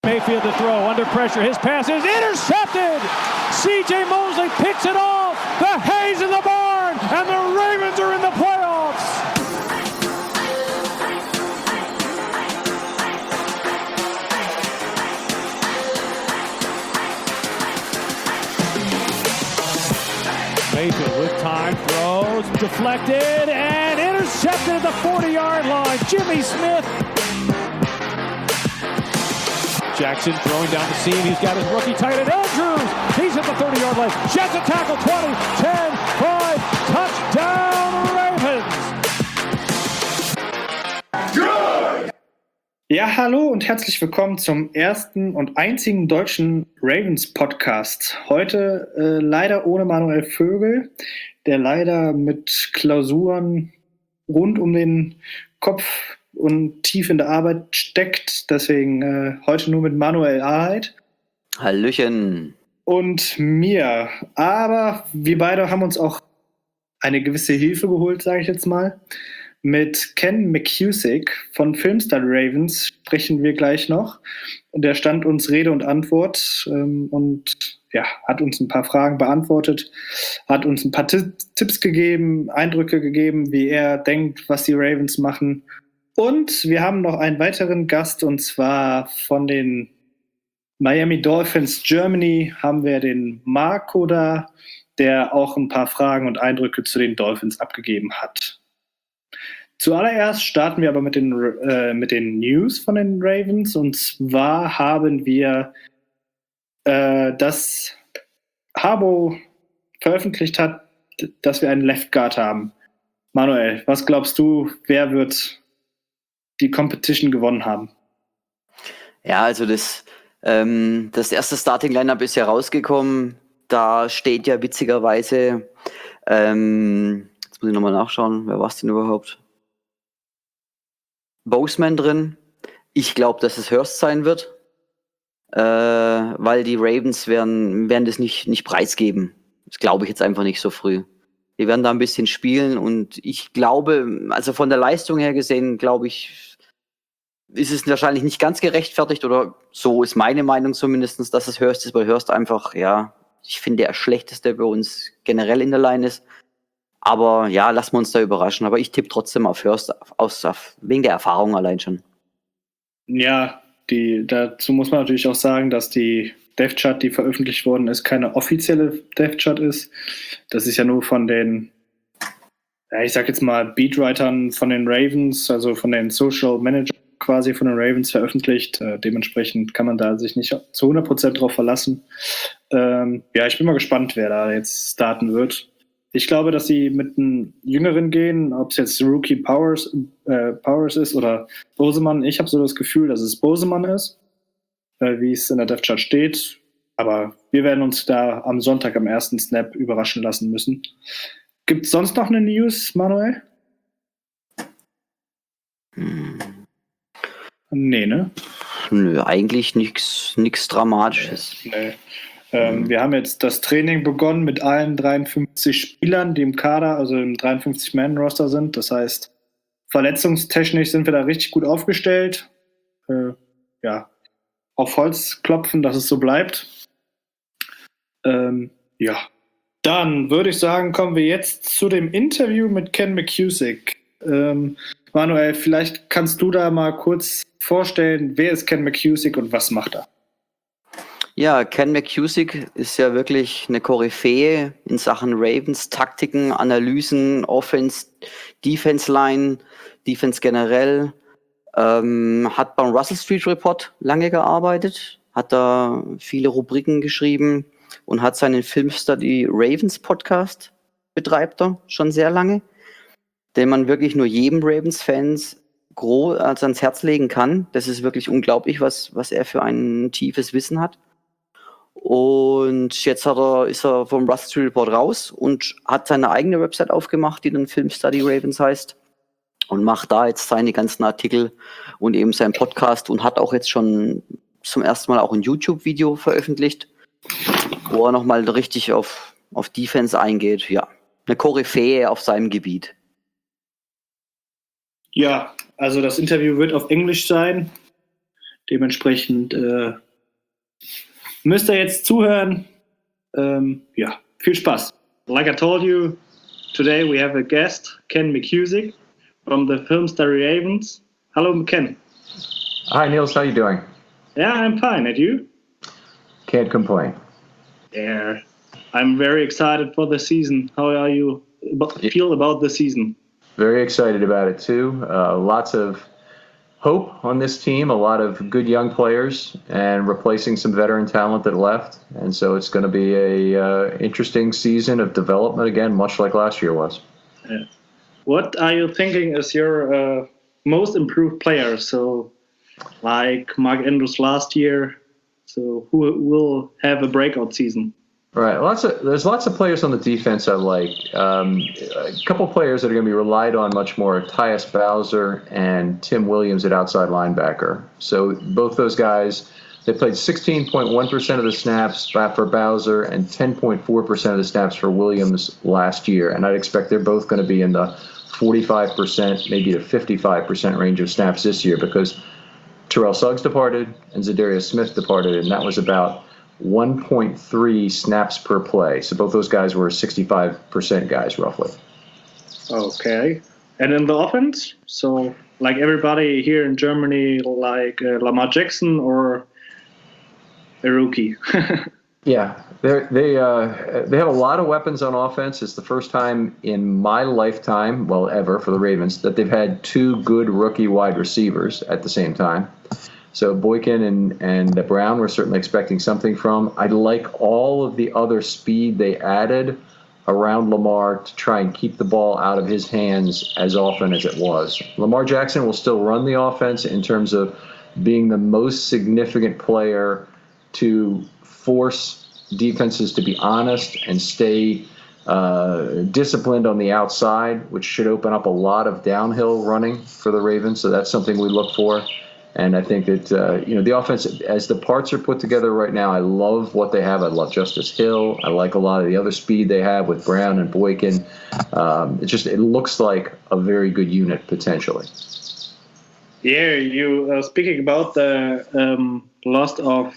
Mayfield to throw, under pressure, his pass is intercepted! C.J. Mosley picks it off! The hay's in the barn! And the Ravens are in the playoffs! Mayfield with time, throws, deflected, and intercepted at the 40-yard line. Jimmy Smith. Jackson throwing down the seam. He's got his rookie tight end, Andrews. He's at the 30-yard line. Jets a tackle, 20, 10, 5, touchdown Ravens. Good! Ja, hallo und herzlich willkommen zum ersten und einzigen deutschen Ravens-Podcast. Heute leider ohne Manuel Vögel, der leider mit Klausuren rund um den Kopf und tief in der Arbeit steckt. Deswegen heute nur mit Manuel Aheit. Hallöchen. Und mir. Aber wir beide haben uns auch eine gewisse Hilfe geholt, sage ich jetzt mal. Mit Ken McKusick von Filmstar Ravens sprechen wir gleich noch. Und der stand uns Rede und Antwort und ja, hat uns ein paar Fragen beantwortet, hat uns ein paar Tipps gegeben, Eindrücke gegeben, wie er denkt, was die Ravens machen. Und wir haben noch einen weiteren Gast, und zwar von den Miami Dolphins Germany haben wir den Marco da, der auch ein paar Fragen und Eindrücke zu den Dolphins abgegeben hat. Zuallererst starten wir aber mit den News von den Ravens. Und zwar haben wir, dass Harbaugh veröffentlicht hat, dass wir einen Left Guard haben. Manuel, was glaubst du, wer wird die Competition gewonnen haben? Ja, also das erste Starting-Lineup ist ja rausgekommen. Da steht ja witzigerweise, jetzt muss ich nochmal nachschauen, wer war es denn überhaupt? Boseman drin. Ich glaube, dass es Hurst sein wird, weil die Ravens werden das nicht preisgeben. Das glaube ich jetzt einfach nicht so früh. Die werden da ein bisschen spielen und ich glaube, also von der Leistung her gesehen, glaube ich, ist es wahrscheinlich nicht ganz gerechtfertigt, oder so ist meine Meinung zumindest, dass es Hurst ist, weil Hurst einfach, ja, ich finde, der schlechteste bei uns generell in der Line ist. Aber ja, lassen wir uns da überraschen. Aber ich tippe trotzdem auf Hurst, wegen der Erfahrung allein schon. Ja, dazu muss man natürlich auch sagen, dass die Depth Chart, die veröffentlicht worden ist, keine offizielle Depth Chart ist. Das ist ja nur von den, ich sag jetzt mal, Beatwritern von den Ravens, also von den Social Managern quasi von den Ravens veröffentlicht. Dementsprechend kann man da sich nicht zu 100% drauf verlassen. Ja, ich bin mal gespannt, wer da jetzt starten wird. Ich glaube, dass sie mit einem Jüngeren gehen, ob es jetzt Rookie Powers ist oder Boseman. Ich habe so das Gefühl, dass es Boseman ist, wie es in der Depth Chart steht. Aber wir werden uns da am Sonntag am ersten Snap überraschen lassen müssen. Gibt es sonst noch eine News, Manuel? Nee, ne? Nö, eigentlich nichts Dramatisches. Nee. Wir haben jetzt das Training begonnen mit allen 53 Spielern, die im Kader, also im 53-Man-Roster sind. Das heißt, verletzungstechnisch sind wir da richtig gut aufgestellt. Ja, auf Holz klopfen, dass es so bleibt. Ja, dann würde ich sagen, kommen wir jetzt zu dem Interview mit Ken McKusick. Manuel, vielleicht kannst du da mal kurz vorstellen, wer ist Ken McKusick und was macht er? Ja, Ken McKusick ist ja wirklich eine Koryphäe in Sachen Ravens, Taktiken, Analysen, Offense, Defense Line, Defense generell. Hat beim Russell Street Report lange gearbeitet, hat da viele Rubriken geschrieben und hat seinen Filmstudy Ravens Podcast, betreibt er schon sehr lange, den man wirklich nur jedem Ravens-Fans ans Herz legen kann. Das ist wirklich unglaublich, was er für ein tiefes Wissen hat. Und jetzt ist er vom Russell Street Report raus und hat seine eigene Website aufgemacht, die dann Filmstudy Ravens heißt, und macht da jetzt seine ganzen Artikel und eben seinen Podcast und hat auch jetzt schon zum ersten Mal auch ein YouTube-Video veröffentlicht, wo er nochmal richtig auf Defense eingeht. Ja, eine Koryphäe auf seinem Gebiet. Ja, also das Interview wird auf Englisch sein. Dementsprechend müsst ihr jetzt zuhören. Ja, viel Spaß. Like I told you, today we have a guest, Ken McKusick from the Filmstory Ravens. Hello, Ken. Hi, Niels. How you doing? Yeah, I'm fine. And you? Can't complain. Yeah, I'm very excited for the season. How are you feel about the season? Very excited about it, too. Lots of hope on this team, a lot of good young players, and replacing some veteran talent that left. And so it's going to be a interesting season of development again, much like last year was. Yeah. What are you thinking is your most improved player? So, like Mark Andrews last year. So, who will have a breakout season? Right. There's lots of players on the defense I like. A couple players that are going to be relied on much more: Tyus Bowser and Tim Williams at outside linebacker. So both those guys, they played 16.1% of the snaps for Bowser and 10.4% of the snaps for Williams last year. And I'd expect they're both going to be in the 45%, maybe to 55% range of snaps this year, because Terrell Suggs departed and Zadarius Smith departed, and that was about 1.3 snaps per play. So both those guys were 65% guys, roughly. Okay. And in the offense, so like everybody here in Germany, like Lamar Jackson or a rookie? Yeah, they have a lot of weapons on offense. It's the first time in my lifetime, well, ever, for the Ravens, that they've had two good rookie wide receivers at the same time. So Boykin and Brown, we're certainly expecting something from. I like all of the other speed they added around Lamar to try and keep the ball out of his hands as often as it was. Lamar Jackson will still run the offense in terms of being the most significant player to force defenses to be honest and stay disciplined on the outside, which should open up a lot of downhill running for the Ravens. So that's something we look for. And I think that, the offense, as the parts are put together right now, I love what they have. I love Justice Hill. I like a lot of the other speed they have with Brown and Boykin. It looks like a very good unit potentially. Yeah, you speaking about the loss of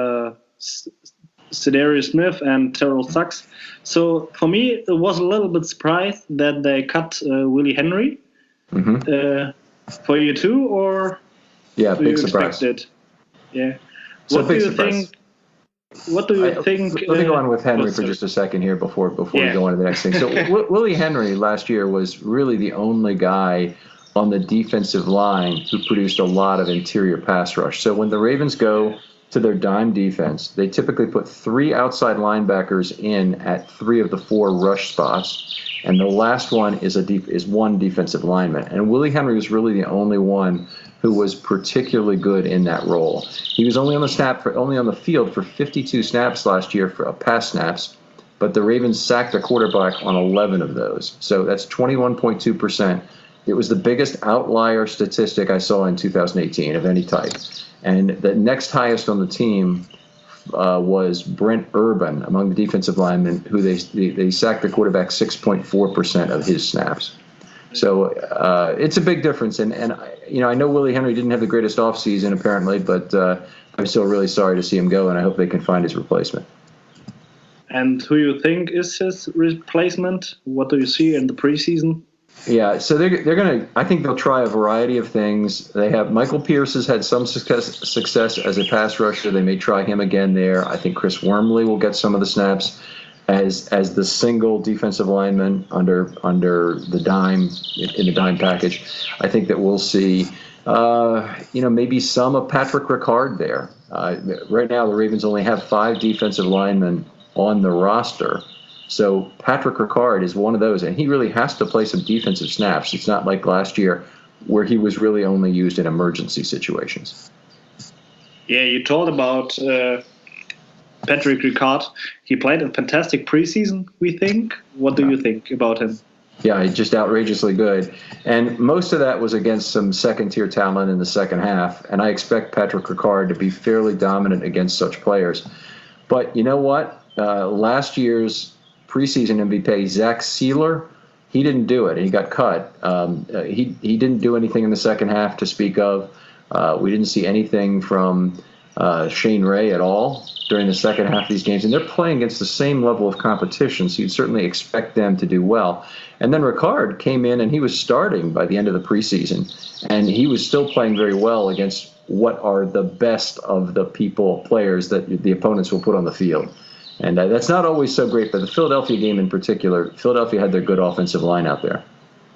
Zadarius Smith and Terrell Suggs. So for me, it was a little bit surprised that they cut Willie Henry. Mm-hmm. For you too, or? Yeah, big surprise. Yeah. So what do you think? What do you think? Let me go on with Henry for just a second here before we go on to the next thing. So Willie Henry last year was really the only guy on the defensive line who produced a lot of interior pass rush. So when the Ravens go to their dime defense, they typically put three outside linebackers in at three of the four rush spots, and the last one is one defensive lineman. And Willie Henry was really the only one who was particularly good in that role. He was only on the field for 52 snaps last year for pass snaps, but the Ravens sacked the quarterback on 11 of those. So that's 21.2%. It was the biggest outlier statistic I saw in 2018 of any type. And the next highest on the team was Brent Urban among the defensive linemen, who they sacked the quarterback 6.4% of his snaps. So it's a big difference. And I know Willie Henry didn't have the greatest offseason apparently, but I'm still really sorry to see him go, and I hope they can find his replacement. And who you think is his replacement? What do you see in the preseason? Yeah, so they're gonna. I think they'll try a variety of things. They have Michael Pierce has had some success as a pass rusher. They may try him again there. I think Chris Wormley will get some of the snaps as the single defensive lineman under the dime in the dime package. I think that we'll see maybe some of Patrick Ricard there. Right now, the Ravens only have 5 defensive linemen on the roster. So Patrick Ricard is one of those, and he really has to play some defensive snaps. It's not like last year where he was really only used in emergency situations. Yeah, you told about Patrick Ricard. He played a fantastic preseason, we think. What do you think about him? Yeah, he's just outrageously good. And most of that was against some second-tier talent in the second half, and I expect Patrick Ricard to be fairly dominant against such players. But you know what? Last year's preseason MVP, Zach Sealer, he didn't do it. He got cut. He didn't do anything in the second half to speak of. We didn't see anything from Shane Ray at all during the second half of these games, and they're playing against the same level of competition, so you'd certainly expect them to do well. And then Ricard came in, and he was starting by the end of the preseason, and he was still playing very well against what are the best of the players that the opponents will put on the field. And that's not always so great, but the Philadelphia game in particular, Philadelphia had their good offensive line out there.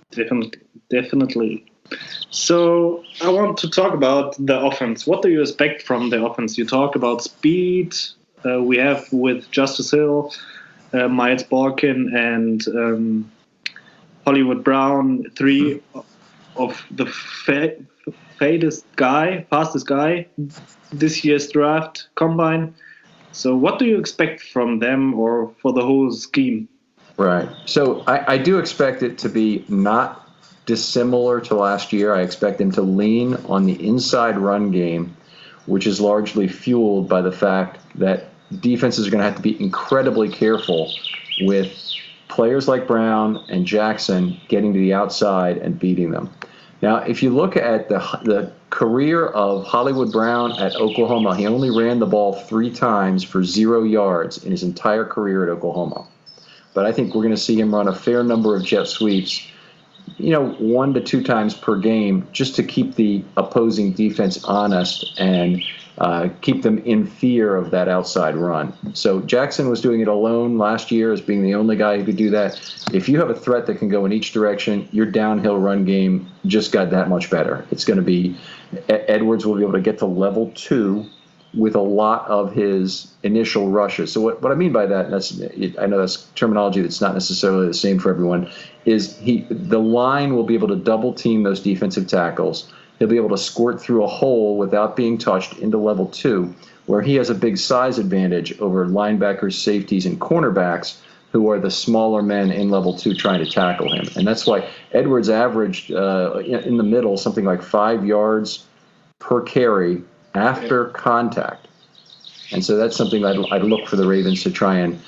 Definitely. So I want to talk about the offense. What do you expect from the offense? You talked about speed. We have with Justice Hill, Miles Boykin, and Hollywood Brown, three of the fastest guy this year's draft combine. So what do you expect from them or for the whole scheme? Right. So I do expect it to be not dissimilar to last year. I expect them to lean on the inside run game, which is largely fueled by the fact that defenses are going to have to be incredibly careful with players like Brown and Jackson getting to the outside and beating them. Now, if you look at the career of Hollywood Brown at Oklahoma, he only ran the ball 3 times for 0 yards in his entire career at Oklahoma. But I think we're going to see him run a fair number of jet sweeps, 1 to 2 times per game, just to keep the opposing defense honest and keep them in fear of that outside run. So Jackson was doing it alone last year as being the only guy who could do that. If you have a threat that can go in each direction, your downhill run game just got that much better. It's going to be Edwards will be able to get to level 2 with a lot of his initial rushes. So what I mean by that, and I know that's terminology that's not necessarily the same for everyone, is the line will be able to double team those defensive tackles. He'll be able to squirt through a hole without being touched into level 2, where he has a big size advantage over linebackers, safeties, and cornerbacks, who are the smaller men in level 2 trying to tackle him. And that's why Edwards averaged in the middle something like 5 yards per carry after contact. And so that's something I'd look for the Ravens to try and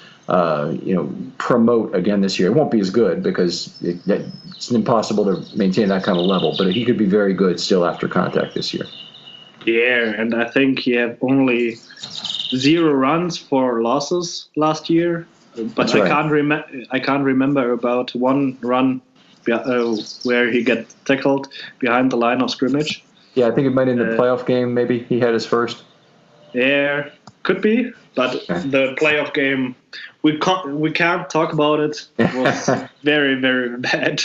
promote again this year. It won't be as good because it's impossible to maintain that kind of level, but he could be very good still after contact this year. Yeah, and I think he had only 0 runs for losses last year, but That's right. I can't remember about 1 run where he got tackled behind the line of scrimmage. Yeah, I think it might in the playoff game. Maybe he had his first. Yeah, could be, but the playoff game we can't talk about it. It was very, very bad.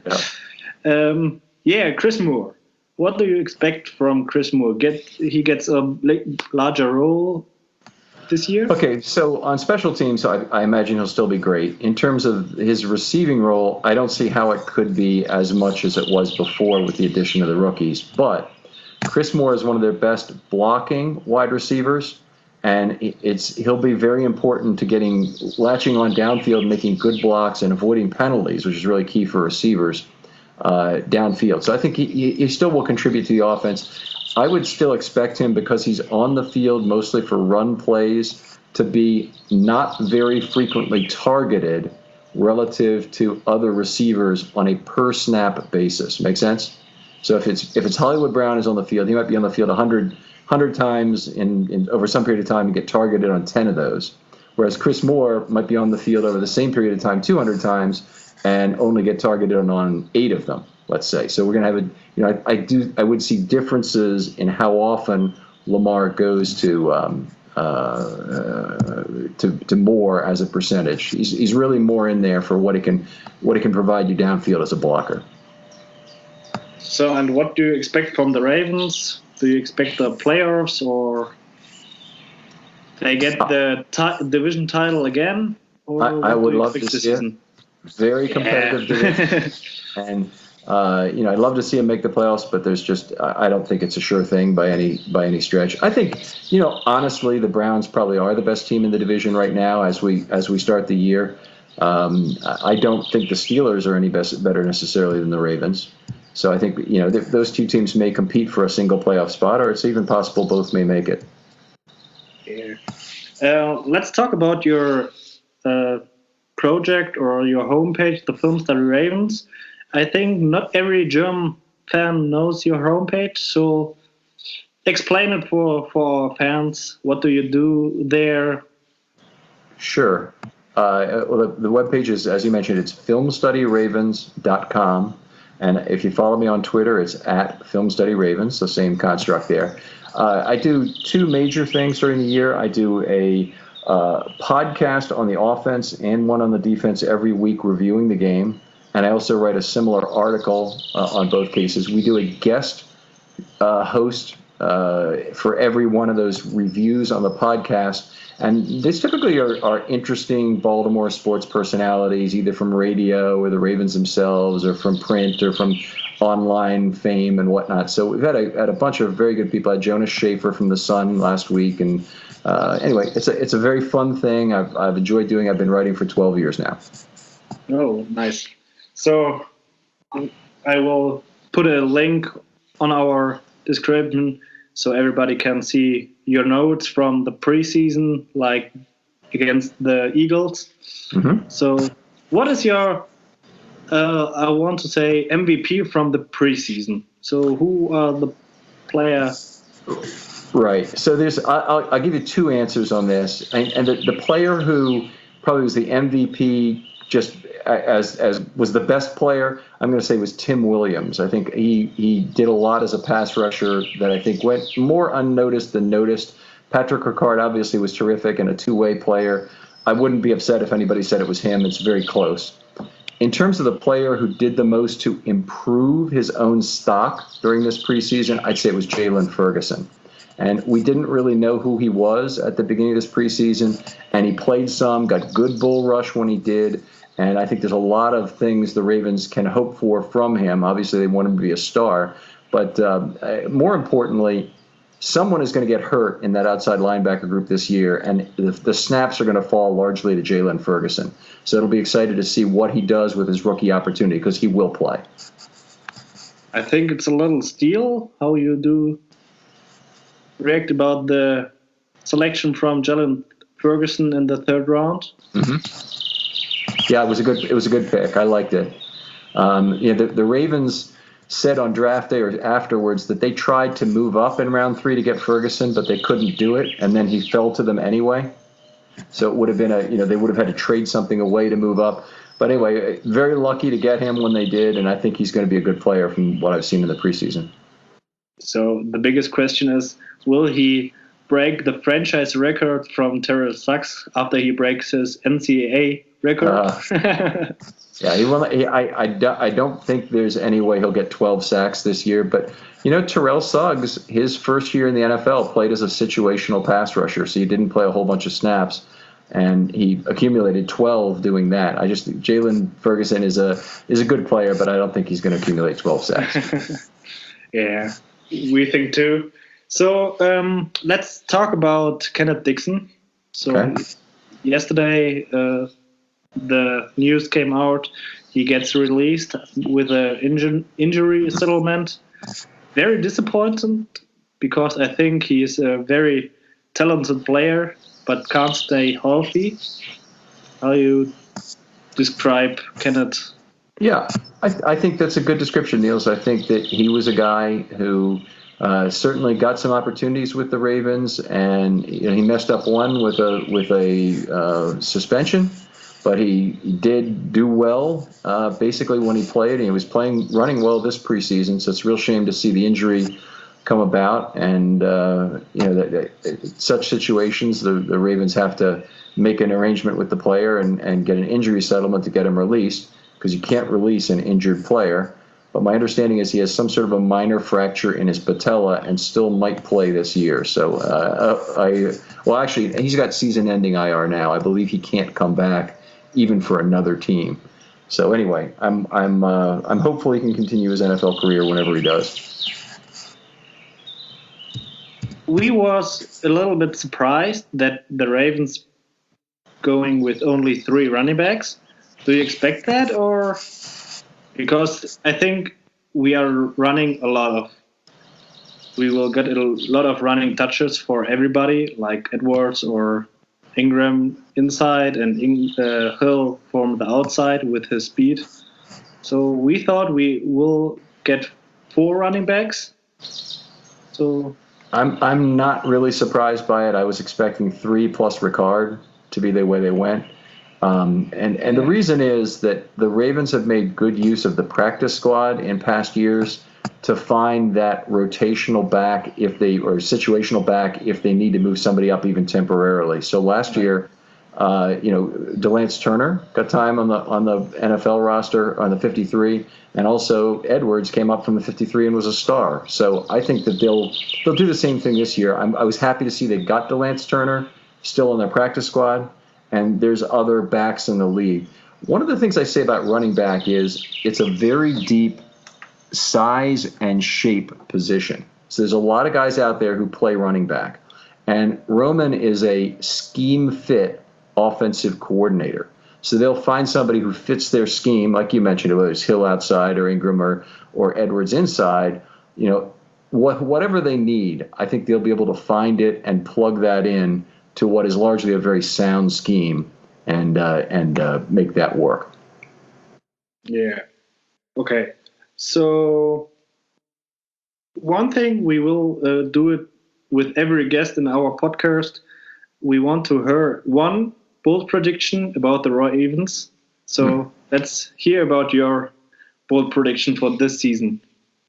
Chris Moore. What do you expect from Chris Moore? He gets a larger role this year? Okay, so on special teams, I imagine he'll still be great. In terms of his receiving role, I don't see how it could be as much as it was before with the addition of the rookies. But Chris Moore is one of their best blocking wide receivers, and he'll be very important to latching on downfield, making good blocks, and avoiding penalties, which is really key for receivers downfield. So I think he still will contribute to the offense. I would still expect him, because he's on the field mostly for run plays, to be not very frequently targeted relative to other receivers on a per snap basis. Make sense? So if it's Hollywood Brown is on the field, he might be on the field 100 times in over some period of time and get targeted on 10 of those. Whereas Chris Moore might be on the field over the same period of time 200 times and only get targeted on 8 of them, let's say. So we're going to have I would see differences in how often Lamar goes to Moore as a percentage. He's really more in there for what it can provide you downfield as a blocker. So, and what do you expect from the Ravens? Do you expect the playoffs, or they get the division title again? Or I would love to see it. Very competitive division. And I'd love to see him make the playoffs, but there's just I don't think it's a sure thing by any stretch. I think honestly, the Browns probably are the best team in the division right now as we start the year. I don't think the Steelers are any better necessarily than the Ravens. So I think those two teams may compete for a single playoff spot, or it's even possible both may make it. Yeah. Let's talk about your project or your homepage, the Filmstudy Ravens. I think not every German fan knows your homepage, so explain it for our fans? What do you do there? Sure. Well, the webpage is, as you mentioned, it's filmstudyravens.com. And if you follow me on Twitter, it's at filmstudyravens, the same construct there. I do two major things during the year. I do a podcast on the offense and one on the defense every week reviewing the game. And I also write a similar article on both cases. We do a guest host for every one of those reviews on the podcast. And these typically are interesting Baltimore sports personalities, either from radio or the Ravens themselves, or from print or from online fame and whatnot. So we've had a bunch of very good people. I had Jonas Schaefer from The Sun last week. And anyway, it's a very fun thing. I've enjoyed doing. I've been writing for 12 years now. Oh, nice. So I will put a link on our description so everybody can see your notes from the preseason, like against the Eagles. Mm-hmm. So what is your, I want to say, MVP from the preseason? So who are the players? Right. So I'll give you two answers on this. And the player who probably was the MVP just as was the best player, I'm going to say was Tim Williams. I think he did a lot as a pass rusher that I think went more unnoticed than noticed. Patrick Ricard obviously was terrific and a two-way player. I wouldn't be upset if anybody said it was him. It's very close. In terms of the player who did the most to improve his own stock during this preseason, I'd say it was Jalen Ferguson. And we didn't really know who he was at the beginning of this preseason, and he played some, got good bull rush when he did. And I think there's a lot of things the Ravens can hope for from him. Obviously, they want him to be a star. But more importantly, someone is going to get hurt in that outside linebacker group this year, and the snaps are going to fall largely to Jalen Ferguson. So it'll be excited to see what he does with his rookie opportunity, because he will play. I think it's a little steal how you do react about the selection from Jalen Ferguson in the third round. Mm-hmm. Yeah, it was a good pick. I liked it. The Ravens said on draft day or afterwards that they tried to move up in round 3 to get Ferguson, but they couldn't do it, and then he fell to them anyway. So it would have been they would have had to trade something away to move up. But anyway, very lucky to get him when they did, and I think he's going to be a good player from what I've seen in the preseason. So the biggest question is, will he break the franchise record from Terrell Suggs after he breaks his NCAA record? Yeah, he will. I don't think there's any way he'll get 12 sacks this year. But, Terrell Suggs, his first year in the NFL, played as a situational pass rusher, so he didn't play a whole bunch of snaps. And he accumulated 12 doing that. Jalen Ferguson is a good player, but I don't think he's going to accumulate 12 sacks. Yeah, we think too. So let's talk about Kenneth Dixon. So Okay. Yesterday, the news came out. He gets released with an injury settlement. Very disappointing, because I think he is a very talented player, but can't stay healthy. How you describe Kenneth? Yeah, I think that's a good description, Niels. I think that he was a guy who certainly got some opportunities with the Ravens, and he messed up one with a suspension, but he did do well basically when he played, and he was running well this preseason. So it's a real shame to see the injury come about, and such situations, the Ravens have to make an arrangement with the player and get an injury settlement to get him released, because you can't release an injured player. But my understanding is he has some sort of a minor fracture in his patella and still might play this year. So actually, he's got season-ending IR now. I believe he can't come back even for another team. So anyway, I'm hopeful he can continue his NFL career whenever he does. We was a little bit surprised that the Ravens going with only 3 running backs. Do you expect that, or because I think we will get a lot of running touches for everybody, like Edwards or Ingram inside and Hill from the outside with his speed. So we thought we will get 4 running backs. So I'm not really surprised by it. I was expecting 3 plus Ricard to be the way they went. And the reason is that the Ravens have made good use of the practice squad in past years to find that rotational back or situational back if they need to move somebody up even temporarily. So last year, DeLance Turner got time on the NFL roster on the 53, and also Edwards came up from the 53 and was a star. So I think that they'll do the same thing this year. I was happy to see they got DeLance Turner still in their practice squad, and there's other backs in the league. One of the things I say about running back is it's a very deep size and shape position. So there's a lot of guys out there who play running back, and Roman is a scheme fit offensive coordinator. So they'll find somebody who fits their scheme, like you mentioned, whether it's Hill outside or Ingram or Edwards inside, whatever they need, I think they'll be able to find it and plug that in to what is largely a very sound scheme and make that work. Yeah. Okay. So one thing we will do it with every guest in our podcast. We want to hear one bold prediction about the Ravens. So let's hear about your bold prediction for this season.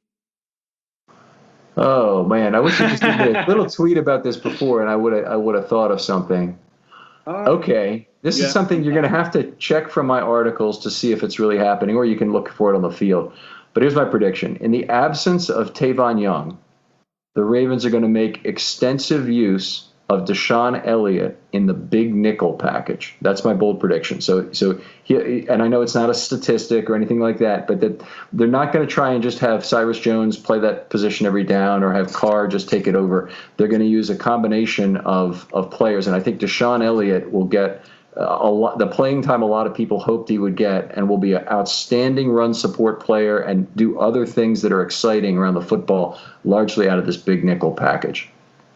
Oh man, I wish you just did a little tweet about this before, and I would have thought of something. Okay, this is something you're going to have to check from my articles to see if it's really happening, or you can look for it on the field. But here's my prediction: in the absence of Tavon Young, the Ravens are going to make extensive use of Deshaun Elliott in the big nickel package. That's my bold prediction. So and I know it's not a statistic or anything like that, but that they're not going to try and just have Cyrus Jones play that position every down or have Carr just take it over. They're going to use a combination of players, and I think Deshaun Elliott will get the playing time a lot of people hoped he would get, and will be an outstanding run support player and do other things that are exciting around the football, largely out of this big nickel package.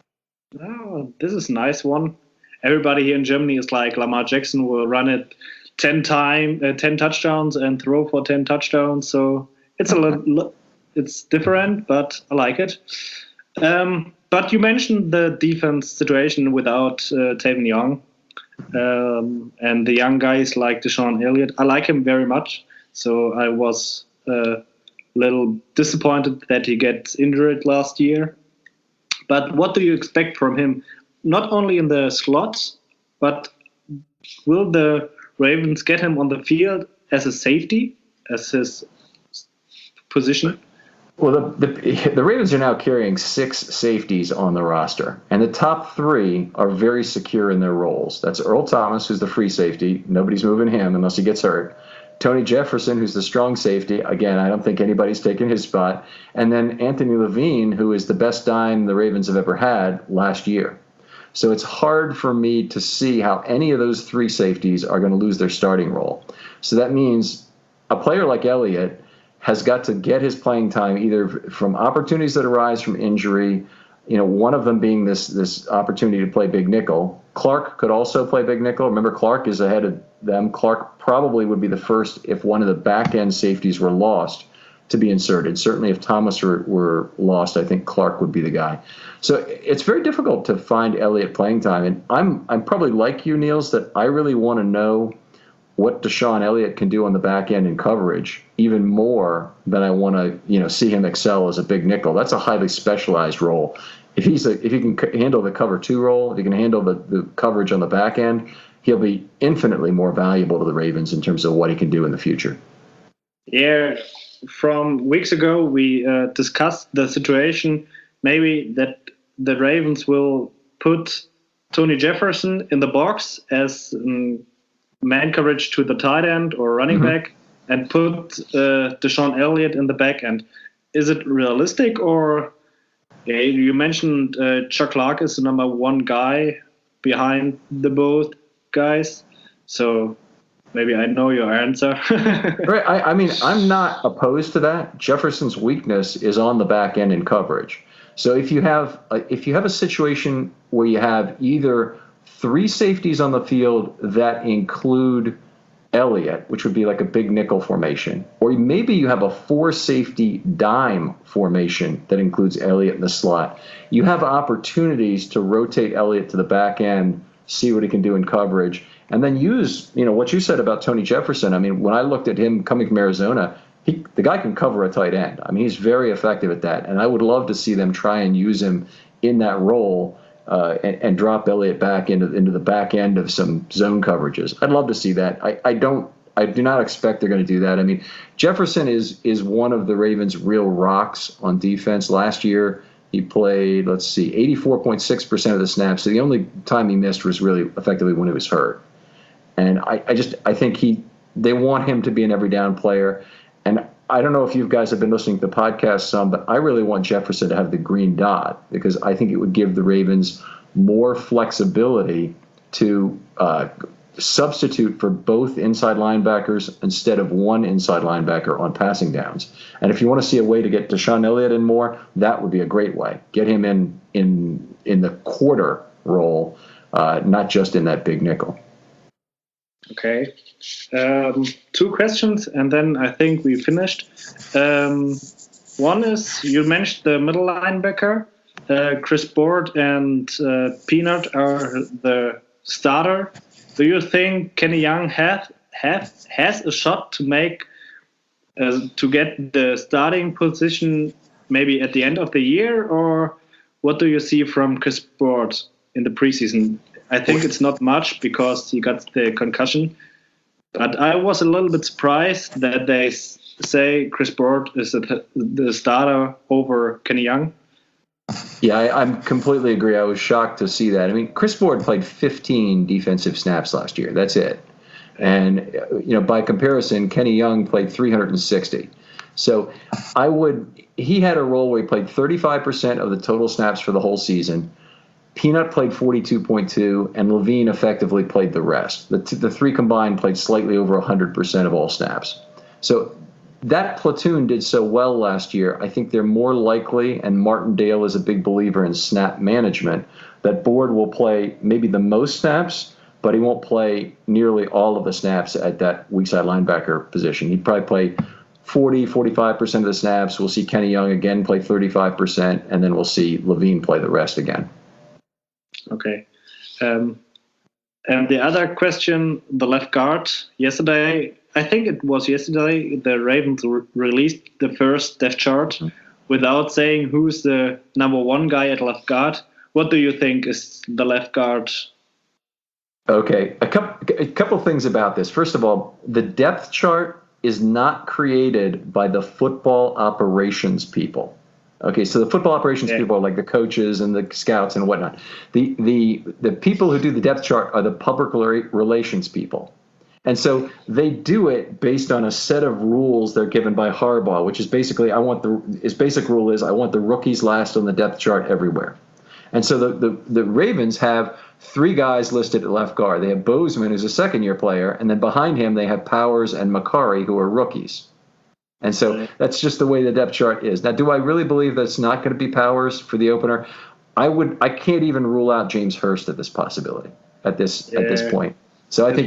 Oh, this is a nice one. Everybody here in Germany is like Lamar Jackson will run it 10 touchdowns and throw for 10 touchdowns. So it's it's different, but I like it. But you mentioned the defense situation without Tavon Young and the young guys like Deshaun Elliott. I like him very much. So I was a little disappointed that he gets injured last year. But what do you expect from him? Not only in the slots, but will the Ravens get him on the field as a safety, as his position? Well, the Ravens are now carrying 6 safeties on the roster, and the top 3 are very secure in their roles. That's Earl Thomas, who's the free safety. Nobody's moving him unless he gets hurt. Tony Jefferson, who's the strong safety. Again, I don't think anybody's taken his spot. And then Anthony Levine, who is the best dime the Ravens have ever had last year. So it's hard for me to see how any of those 3 safeties are going to lose their starting role. So that means a player like Elliott has got to get his playing time either from opportunities that arise from injury, one of them being this opportunity to play big nickel. Clark could also play big nickel. Remember, Clark is ahead of them. Clark probably would be the first if one of the back-end safeties were lost to be inserted. Certainly if Thomas were lost, I think Clark would be the guy. So it's very difficult to find Elliott playing time. And I'm probably like you, Niels, that I really want to know what Deshaun Elliott can do on the back end in coverage even more than I want to see him excel as a big nickel. That's a highly specialized role. If he can handle the cover 2 role, if he can handle the coverage on the back end, he'll be infinitely more valuable to the Ravens in terms of what he can do in the future. Yeah, from weeks ago we discussed the situation maybe that the Ravens will put Tony Jefferson in the box as man coverage to the tight end or running back and put Deshaun Elliott in the back end. Is it realistic or... Yeah, you mentioned Chuck Clark is the number 1 guy behind the both guys. So maybe I know your answer. Right. I mean, I'm not opposed to that. Jefferson's weakness is on the back end in coverage. So if you have a situation where you have either 3 safeties on the field that include Elliott, which would be like a big nickel formation, or maybe you have a 4 safety dime formation that includes Elliott in the slot. You have opportunities to rotate Elliott to the back end, see what he can do in coverage, and then use, what you said about Tony Jefferson. I mean, when I looked at him coming from Arizona, the guy can cover a tight end. I mean, he's very effective at that, and I would love to see them try and use him in that role. And drop Elliott back into the back end of some zone coverages. I'd love to see that. I do not expect they're going to do that. I mean, Jefferson is one of the Ravens' real rocks on defense. Last year he played, 84.6% of the snaps. So the only time he missed was really effectively when he was hurt. And I think they want him to be an every down player. And I don't know if you guys have been listening to the podcast some, but I really want Jefferson to have the green dot because I think it would give the Ravens more flexibility to substitute for both inside linebackers instead of one inside linebacker on passing downs. And if you want to see a way to get Deshaun Elliott in more, that would be a great way. Get him in the quarter role, not just in that big nickel. Okay. 2 questions, and then I think we finished. One is, you mentioned the middle linebacker. Chris Board and Peanut are the starter. Do you think Kenny Young has a shot to get the starting position maybe at the end of the year, or what do you see from Chris Board in the preseason? I think it's not much because he got the concussion, but I was a little bit surprised that they say Chris Board is the starter over Kenny Young. Yeah, I completely agree. I was shocked to see that. I mean, Chris Board played 15 defensive snaps last year. That's it. And, by comparison, Kenny Young played 360. So he had a role where he played 35% of the total snaps for the whole season. Peanut played 42.2, and Levine effectively played the rest. The three combined played slightly over 100% of all snaps. So that platoon did so well last year. I think they're more likely, and Martindale is a big believer in snap management, that Board will play maybe the most snaps, but he won't play nearly all of the snaps at that weak side linebacker position. He'd probably play 45% of the snaps. We'll see Kenny Young again play 35%, and then we'll see Levine play the rest again. Okay. And the other question, the left guard. Yesterday, the Ravens released the first depth chart without saying who's the number 1 guy at left guard. What do you think is the left guard? Okay, a couple things about this. First of all, the depth chart is not created by the football operations people. Okay, so the football operations people are like the coaches and the scouts and whatnot. The people who do the depth chart are the public relations people. And so they do it based on a set of rules they're given by Harbaugh, which is basically his basic rule is I want the rookies last on the depth chart everywhere. And so the Ravens have 3 guys listed at left guard. They have Bozeman, who's a second-year player, and then behind him they have Powers and Makari, who are rookies. And so that's just the way the depth chart is. Now, do I really believe that's not going to be Powers for the opener? I can't even rule out James Hurst at this possibility at this point. So I think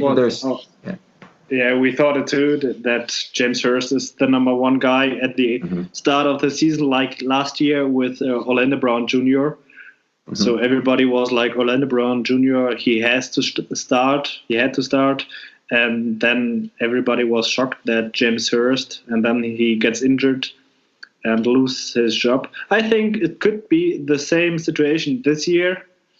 we thought it too, that James Hurst is the number 1 guy at the start of the season, like last year with Orlando Brown Jr. Mm-hmm. So everybody was like, Orlando Brown Jr., he has to start. He had to start. And then everybody was shocked that James Hurst, and then he gets injured and loses his job. I think it could be the same situation this year.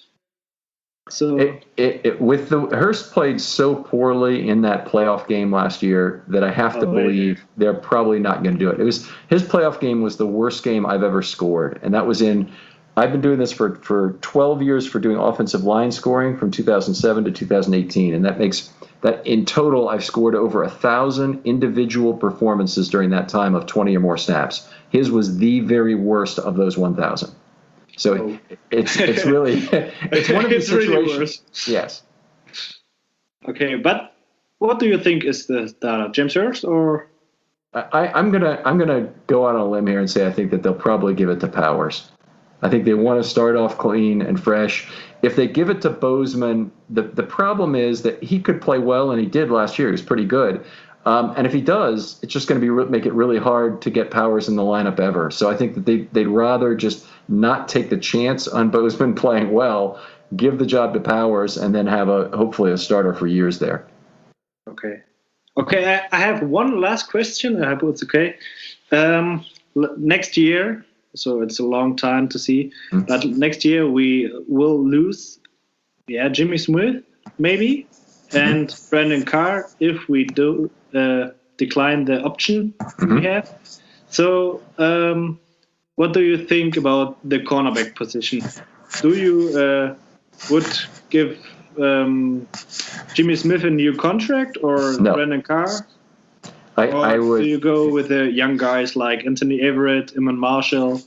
So Hurst played so poorly in that playoff game last year that I have to believe they're probably not going to do it. His playoff game was the worst game I've ever scored, and that was I've been doing this for 12 years for doing offensive line scoring from 2007 to 2018, and that makes that in total I've scored over 1,000 individual performances during that time of 20 or more snaps. His was the very worst of those 1,000. So it's really it's one of the situations. Really worse. Yes. Okay, but what do you think is the starter, James Hurst or? I'm gonna go out on a limb here and say I think that they'll probably give it to Powers. I think they want to start off clean and fresh. If they give it to Bozeman, the problem is that he could play well, and he did last year. He was pretty good. And if he does, it's just going to make it really hard to get Powers in the lineup ever. So I think that they'd rather just not take the chance on Bozeman playing well, give the job to Powers, and then have hopefully a starter for years there. Okay. I have one last question. I hope it's okay. Next year, so it's a long time to see, but next year we will lose, Jimmy Smith maybe, and Brandon Carr if we do decline the option we have. So, what do you think about the cornerback position? Do you would give Jimmy Smith a new contract or No. Brandon Carr? I would. Do you go with the young guys like Anthony Everett, Iman Marshall?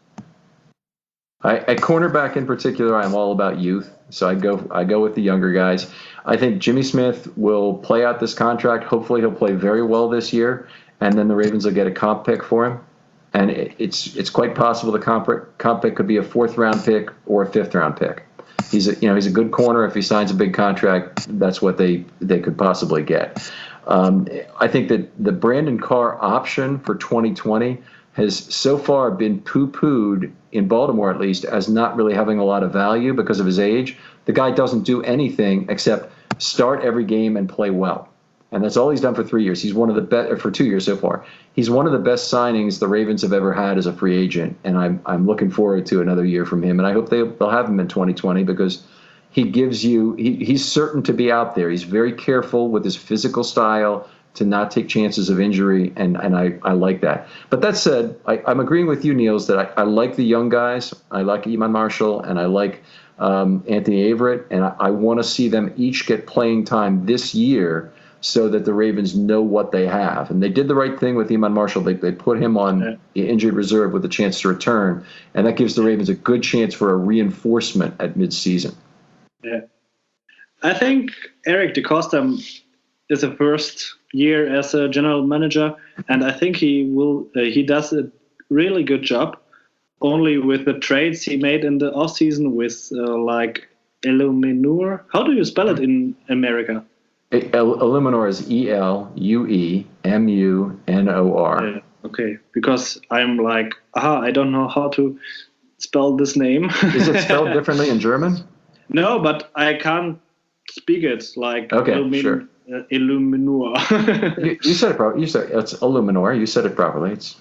At cornerback in particular, I'm all about youth, so I go with the younger guys. I think Jimmy Smith will play out this contract. Hopefully, he'll play very well this year, and then the Ravens will get a comp pick for him. And it's quite possible the comp pick could be a 4th-round pick or a 5th-round pick. He's a good corner. If he signs a big contract, that's what they could possibly get. I think that the Brandon Carr option for 2020 has so far been poo-pooed in Baltimore, at least, as not really having a lot of value because of his age. The guy doesn't do anything except start every game and play well. And that's all he's done for 3 years. He's one of the best, for 2 years so far. He's one of the best signings the Ravens have ever had as a free agent, and I'm looking forward to another year from him. And I hope they'll have him in 2020 because he gives you he's certain to be out there. He's very careful with his physical style to not take chances of injury, and I like that. But that said, I'm agreeing with you, Niels, that I like the young guys. I like Iman Marshall, and I like Anthony Everett, and I want to see them each get playing time this year so that the Ravens know what they have. And they did the right thing with Iman Marshall. They put him on the injured reserve with a chance to return, and that gives the Ravens a good chance for a reinforcement at midseason. Yeah. I think Eric DeCosta is the first year as a general manager, and I think he does a really good job. Only with the trades he made in the offseason with like Eluemunor. How do you spell it in America? Eluemunor is Eluemunor. Yeah, okay, because I'm like, I don't know how to spell this name. Is it spelled differently in German? No, but I can't speak it like sure. Eluemunor. you said it properly. You said it's Eluemunor. You said it properly. It's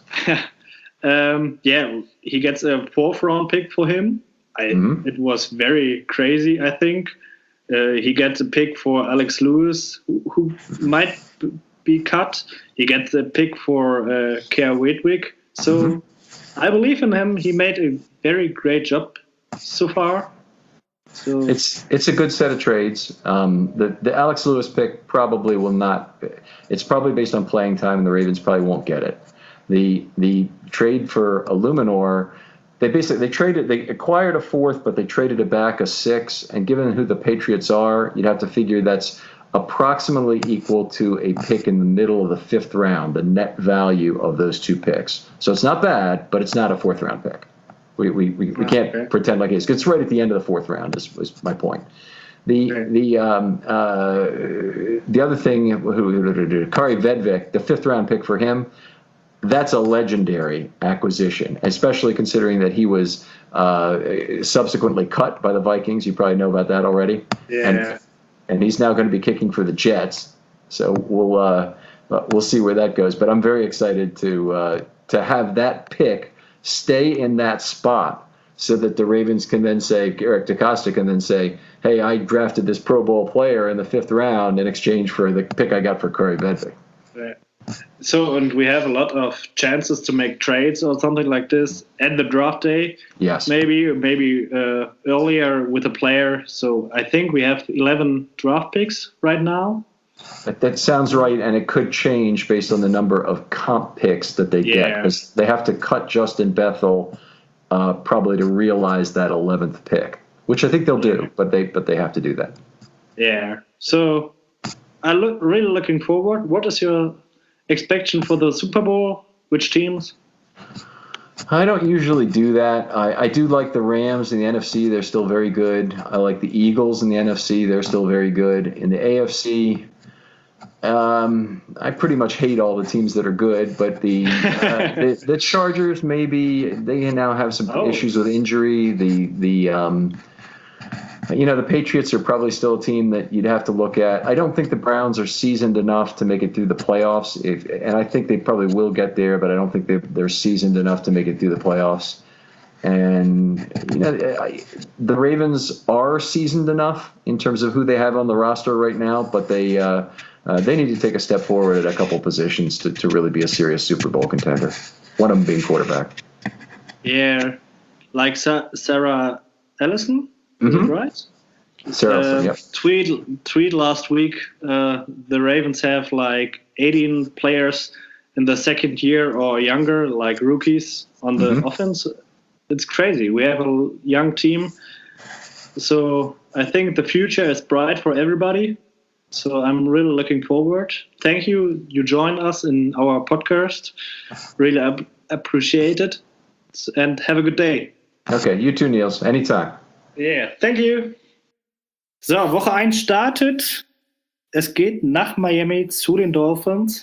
he gets a 4th-round pick for him. It was very crazy, I think. He gets a pick for Alex Lewis, who might be cut. He gets a pick for Kerr Wedwick. So I believe in him. He made a very great job so far. So it's a good set of trades. The Alex Lewis pick probably will not. It's probably based on playing time, and the Ravens probably won't get it. The trade for Eluemunor, they acquired a 4th, but they traded it back a 6. And given who the Patriots are, you'd have to figure that's approximately equal to a pick in the middle of the 5th round, the net value of those 2 picks. So it's not bad, but it's not a 4th-round pick. We can't pretend like it is. It's right at the end of the 4th round is my point. The other thing, Kari Vedvik, the 5th-round pick for him, that's a legendary acquisition, especially considering that he was subsequently cut by the Vikings. You probably know about that already. Yeah. And he's now going to be kicking for the Jets. So we'll see where that goes. But I'm very excited to have that pick stay in that spot so that the Ravens can then say, Eric DeCosta can then say, hey, I drafted this Pro Bowl player in the 5th round in exchange for the pick I got for Kari Vedvik. Yeah. So, and we have a lot of chances to make trades or something like this at the draft day. Yes. Maybe earlier with a player. So I think we have 11 draft picks right now. That sounds right, and it could change based on the number of comp picks that they get, because they have to cut Justin Bethel probably to realize that 11th pick, which I think they'll do, but they have to do that. Yeah. So I'm really looking forward. What is your expectation for the Super Bowl? Which teams? I don't usually do that. I do like the Rams in the NFC. They're still very good. I like the Eagles in the NFC. They're still very good. In the AFC, I pretty much hate all the teams that are good, but the Chargers, maybe they now have some issues with injury. The Patriots are probably still a team that you'd have to look at. I don't think the Browns are seasoned enough to make it through the playoffs, and I think they probably will get there, but I don't think they're seasoned enough to make it through the playoffs. And the Ravens are seasoned enough in terms of who they have on the roster right now, but they need to take a step forward at a couple positions to really be a serious Super Bowl contender. One of them being quarterback. Yeah, like Sarah Ellison. Is it right? Sarah, yeah. Tweet last week. The Ravens have like 18 players in the second year or younger, like rookies on the offense. It's crazy. We have a young team, so I think the future is bright for everybody. So I'm really looking forward. Thank you. You joined us in our podcast. Really appreciate it, and have a good day. Okay, you too, Niels. Anytime. Yeah, thank you. So, Woche 1 startet. Es geht nach Miami zu den Dolphins.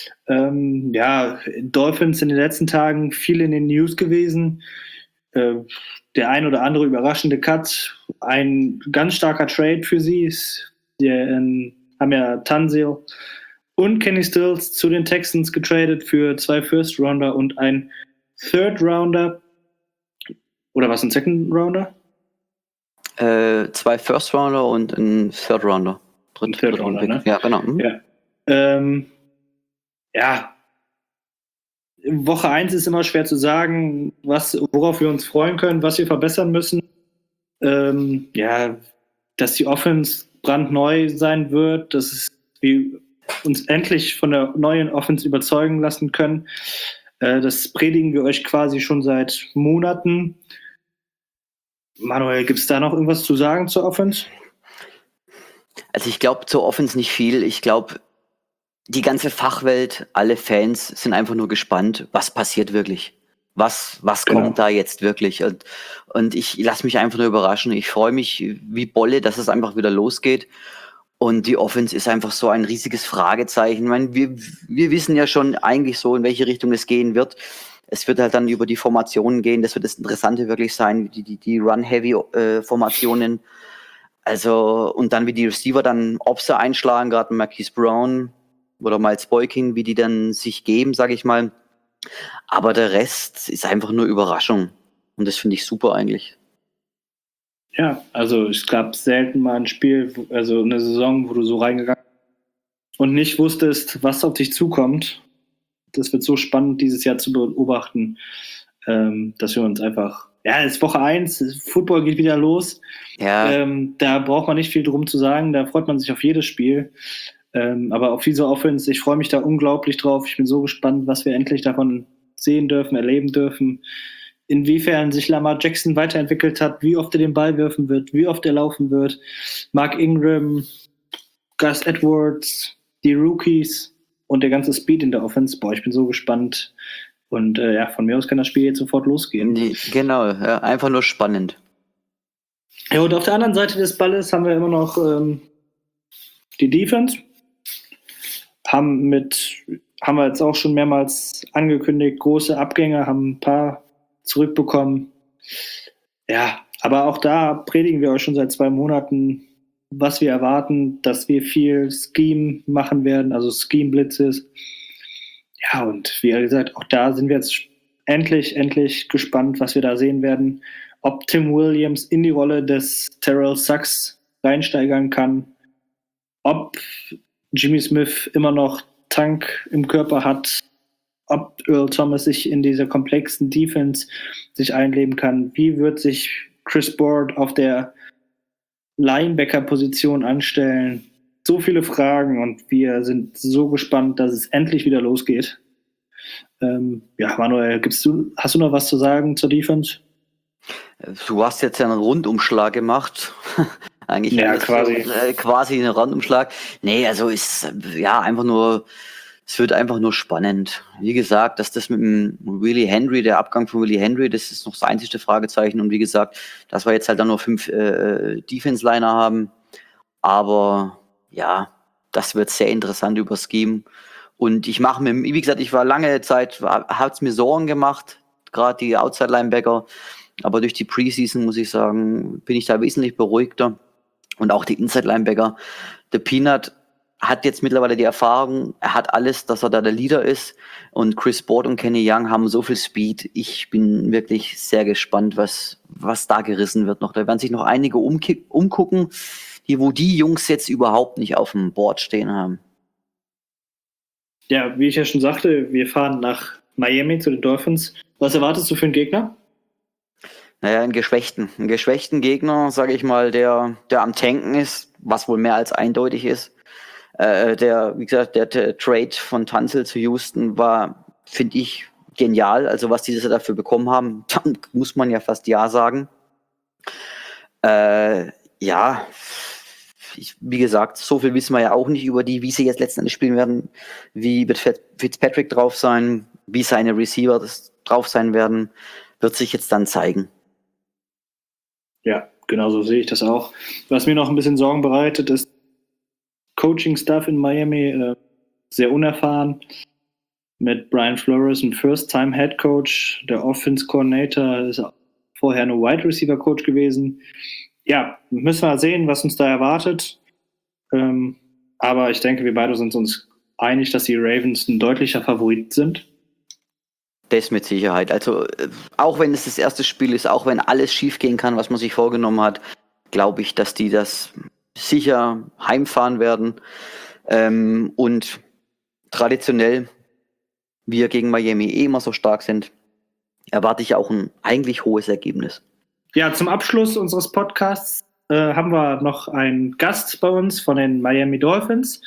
Dolphins in den letzten Tagen viel in den News gewesen. Der ein oder andere überraschende Cut. Ein ganz starker Trade für sie. Haben ja Tansil und Kenny Stills zu den Texans getradet für 2 First-Rounder und ein Third-Rounder. Oder was, ein Second-Rounder? 2 First-Rounder und ein Third-Rounder. Third-Rounder, ne? Ja, genau. Ja. Woche 1 ist immer schwer zu sagen, worauf wir uns freuen können, was wir verbessern müssen. Dass die Offense brandneu sein wird, dass wir uns endlich von der neuen Offense überzeugen lassen können. Das predigen wir euch quasi schon seit Monaten. Manuel, gibt es da noch irgendwas zu sagen zur Offense? Also ich glaube zur Offense nicht viel. Ich glaube, die ganze Fachwelt, alle Fans sind einfach nur gespannt, was passiert wirklich. Was kommt da jetzt wirklich? Und ich lasse mich einfach nur überraschen. Ich freue mich wie Bolle, dass es einfach wieder losgeht. Und die Offense ist einfach so ein riesiges Fragezeichen. Ich meine, wir wissen ja schon eigentlich so, in welche Richtung es gehen wird. Es wird halt dann über die Formationen gehen. Das wird das Interessante wirklich sein, die Run-Heavy-Formationen. Also, und dann wie die Receiver dann, ob sie einschlagen, gerade Marquise Brown oder Miles Boykin, wie die dann sich geben, sage ich mal. Aber der Rest ist einfach nur Überraschung. Und das finde ich super eigentlich. Ja, also es gab selten mal ein Spiel, also eine Saison, wo du so reingegangen bist und nicht wusstest, was auf dich zukommt. Das wird so spannend, dieses Jahr zu beobachten, dass wir uns einfach... Ja, es ist Woche 1, Football geht wieder los. Ja. Da braucht man nicht viel drum zu sagen, da freut man sich auf jedes Spiel. Aber auf diese Offense, ich freue mich da unglaublich drauf. Ich bin so gespannt, was wir endlich davon sehen dürfen, erleben dürfen. Inwiefern sich Lamar Jackson weiterentwickelt hat, wie oft er den Ball werfen wird, wie oft er laufen wird. Mark Ingram, Gus Edwards, die Rookies und der ganze Speed in der Offense. Boah, ich bin so gespannt. Und von mir aus kann das Spiel jetzt sofort losgehen. Genau, ja, einfach nur spannend. Ja, und auf der anderen Seite des Balles haben wir immer noch die Defense. Haben wir jetzt auch schon mehrmals angekündigt, große Abgänge, haben ein paar zurückbekommen. Ja, aber auch da predigen wir euch schon seit 2 Monaten, was wir erwarten, dass wir viel Scheme machen werden, also Scheme-Blitzes. Ja, und wie gesagt, auch da sind wir jetzt endlich gespannt, was wir da sehen werden. Ob Tim Williams in die Rolle des Terrell Suggs reinsteigern kann, ob Jimmy Smith immer noch Tank im Körper hat, ob Earl Thomas sich in dieser komplexen Defense sich einleben kann, wie wird sich Chris Board auf der Linebacker-Position anstellen. So viele Fragen und wir sind so gespannt, dass es endlich wieder losgeht. Manuel, hast du noch was zu sagen zur Defense? Du hast jetzt einen Rundumschlag gemacht. Eigentlich ja, quasi. Quasi einen Rundumschlag. Nee, also ist ja einfach nur es wird einfach nur spannend. Wie gesagt, dass das mit dem Willie Henry, der Abgang von Willie Henry, das ist noch das einzige Fragezeichen. Und wie gesagt, dass wir jetzt halt dann nur 5 Defense-Liner haben. Aber ja, das wird sehr interessant über Scheme. Und ich mache mir, wie gesagt, ich war lange Zeit, hat es mir Sorgen gemacht, gerade die Outside-Linebacker. Aber durch die Preseason, muss ich sagen, bin ich da wesentlich beruhigter. Und auch die Inside-Linebacker. Der Peanut hat jetzt mittlerweile die Erfahrung, er hat alles, dass er da der Leader ist. Und Chris Board und Kenny Young haben so viel Speed. Ich bin wirklich sehr gespannt, was da gerissen wird noch. Da werden sich noch einige umgucken, wo die Jungs jetzt überhaupt nicht auf dem Board stehen haben. Ja, wie ich ja schon sagte, wir fahren nach Miami zu den Dolphins. Was erwartest du für einen Gegner? Naja, einen geschwächten Gegner, sage ich mal, der am Tanken ist, was wohl mehr als eindeutig ist. Wie gesagt, der Trade von Tunsil zu Houston war, finde ich, genial. Also was diese dafür bekommen haben, dann muss man ja fast ja sagen. Wie gesagt, so viel wissen wir ja auch nicht über die, wie sie jetzt letztendlich spielen werden. Wie wird Fitzpatrick drauf sein, wie seine Receiver drauf sein werden, wird sich jetzt dann zeigen. Ja, genau so sehe ich das auch. Was mir noch ein bisschen Sorgen bereitet, ist Coaching-Staff in Miami, sehr unerfahren. Mit Brian Flores, ein First-Time-Head-Coach, der Offense-Coordinator ist vorher nur Wide-Receiver-Coach gewesen. Ja, müssen wir sehen, was uns da erwartet. Aber ich denke, wir beide sind uns einig, dass die Ravens ein deutlicher Favorit sind. Das mit Sicherheit. Also auch wenn es das erste Spiel ist, auch wenn alles schief gehen kann, was man sich vorgenommen hat, glaube ich, dass die das sicher heimfahren werden. Und traditionell, wir gegen Miami immer so stark sind, erwarte ich auch ein eigentlich hohes Ergebnis. Ja, zum Abschluss unseres Podcasts haben wir noch einen Gast bei uns von den Miami Dolphins.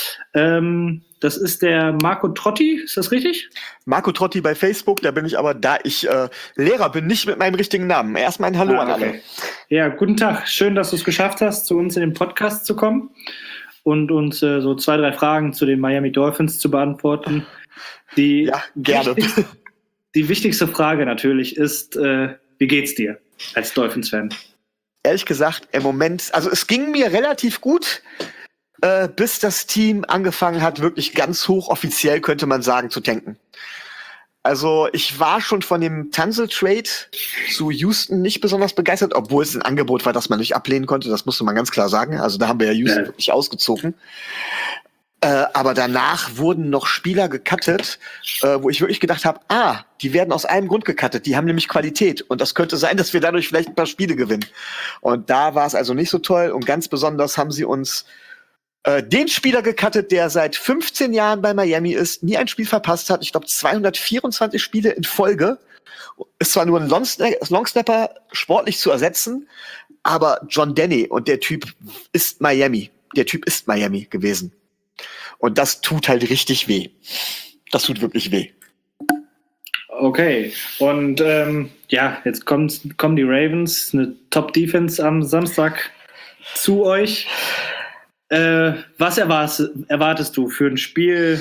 Das ist der Marco Trotti, ist das richtig? Marco Trotti bei Facebook, da bin ich aber, da ich Lehrer bin, nicht mit meinem richtigen Namen. Erstmal ein Hallo an alle. Ja, guten Tag. Schön, dass du es geschafft hast, zu uns in den Podcast zu kommen und uns so 2, 3 Fragen zu den Miami Dolphins zu beantworten. Ja, gerne. Die wichtigste Frage natürlich ist, wie geht's dir als Dolphins-Fan? Ehrlich gesagt, im Moment, also es ging mir relativ gut, bis das Team angefangen hat, wirklich ganz hoch offiziell, könnte man sagen, zu tanken. Also ich war schon von dem Tunsil-Trade zu Houston nicht besonders begeistert, obwohl es ein Angebot war, das man nicht ablehnen konnte, das musste man ganz klar sagen. Also da haben wir ja Houston wirklich ausgezogen. Aber danach wurden noch Spieler gecuttet, wo ich wirklich gedacht habe, die werden aus einem Grund gecuttet, die haben nämlich Qualität und das könnte sein, dass wir dadurch vielleicht ein paar Spiele gewinnen. Und da war es also nicht so toll und ganz besonders haben sie uns den Spieler gecuttet, der seit 15 Jahren bei Miami ist, nie ein Spiel verpasst hat, ich glaube 224 Spiele in Folge, ist zwar nur ein Longsnapper, sportlich zu ersetzen, aber John Denny und der Typ ist Miami gewesen. Und das tut halt richtig weh. Das tut wirklich weh. Okay, und jetzt kommen die Ravens, eine Top-Defense am Samstag zu euch. Was erwartest du für ein Spiel?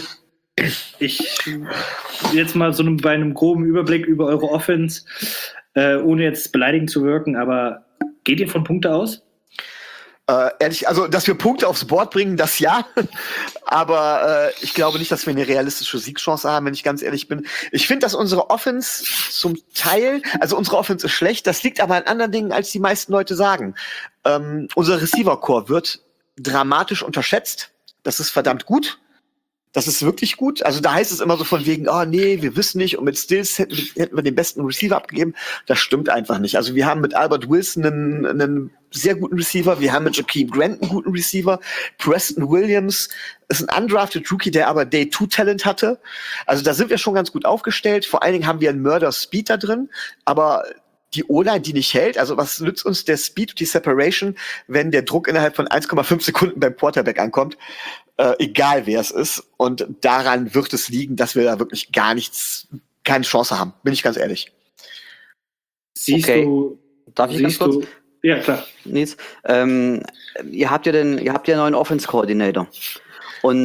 Jetzt mal bei einem groben Überblick über eure Offense, ohne jetzt beleidigend zu wirken, aber geht ihr von Punkte aus? Ehrlich, also, dass wir Punkte aufs Board bringen, das ja. Aber ich glaube nicht, dass wir eine realistische Siegchance haben, wenn ich ganz ehrlich bin. Ich finde, dass unsere Offense zum Teil, also unsere Offense ist schlecht, das liegt aber an anderen Dingen, als die meisten Leute sagen. Unser Receiver-Core wird dramatisch unterschätzt. Das ist verdammt gut. Das ist wirklich gut. Also da heißt es immer so von wegen, wir wissen nicht und mit Stills hätten wir den besten Receiver abgegeben. Das stimmt einfach nicht. Also wir haben mit Albert Wilson einen sehr guten Receiver. Wir haben mit Jakeem Grant einen guten Receiver. Preston Williams ist ein undrafted Rookie, der aber Day-2-Talent hatte. Also da sind wir schon ganz gut aufgestellt. Vor allen Dingen haben wir einen Murder-Speed da drin. Aber die O-Line, die nicht hält, also was nützt uns der Speed und die Separation, wenn der Druck innerhalb von 1,5 Sekunden beim Quarterback ankommt? Egal wer es ist. Und daran wird es liegen, dass wir da wirklich keine Chance haben. Bin ich ganz ehrlich. Siehst okay. du... Darf ich ganz kurz? Ja, klar. Nils, ihr habt ja einen neuen Offense-Coordinator. Und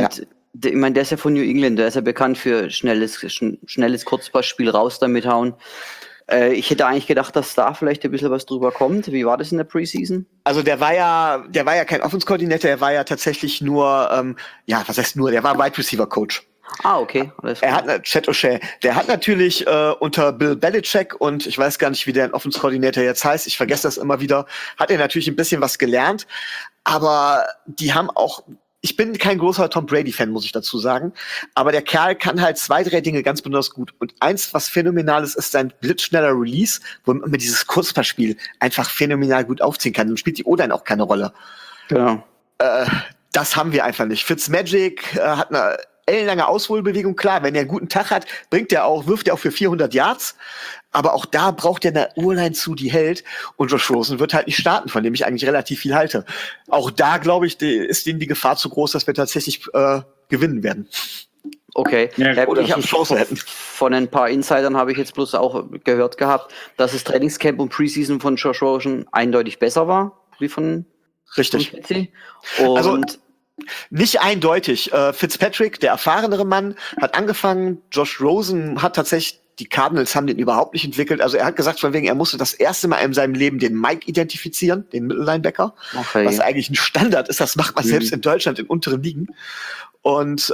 Ich meine, der ist ja von New England, der ist ja bekannt für schnelles Kurzpassspiel, raus damit hauen. Ich hätte eigentlich gedacht, dass da vielleicht ein bisschen was drüber kommt. Wie war das in der Preseason? Also der war ja kein Offense-Koordinator, der war ja tatsächlich nur, was heißt nur, der war Wide Receiver Coach. Ah, okay. Er hat Chet O'Shea. Der hat natürlich unter Bill Belichick, und ich weiß gar nicht, wie der Offense-Koordinator jetzt heißt, ich vergesse das immer wieder, hat er natürlich ein bisschen was gelernt, aber die haben auch, ich bin kein großer Tom Brady-Fan, muss ich dazu sagen, aber der Kerl kann halt 2, 3 Dinge ganz besonders gut. Und eins, was phänomenal ist, ist sein blitzschneller Release, wo man mit dieses Kurzpassspiel einfach phänomenal gut aufziehen kann. Dann spielt die O-Line auch keine Rolle. Genau. Das haben wir einfach nicht. Fitzmagic hat eine ellenlange Ausholbewegung, klar, wenn er einen guten Tag hat, wirft er auch für 400 Yards, aber auch da braucht er eine O-Line zu, die hält, und Josh Rosen wird halt nicht starten, von dem ich eigentlich relativ viel halte. Auch da, glaube ich, ist denen die Gefahr zu groß, dass wir tatsächlich gewinnen werden. Okay. Ja, gut, ich habe Chance hätten. von ein paar Insidern habe ich jetzt bloß auch gehört gehabt, dass das Trainingscamp und Preseason von Josh Rosen eindeutig besser war, wie von Richtig. Und also nicht eindeutig. Fitzpatrick, der erfahrenere Mann, hat angefangen. Josh Rosen hat tatsächlich, die Cardinals haben den überhaupt nicht entwickelt. Also er hat gesagt, von wegen, er musste das erste Mal in seinem Leben den Mike identifizieren, den Mittellinebacker. Okay. Was eigentlich ein Standard ist. Das macht man selbst in Deutschland in unteren Ligen. Und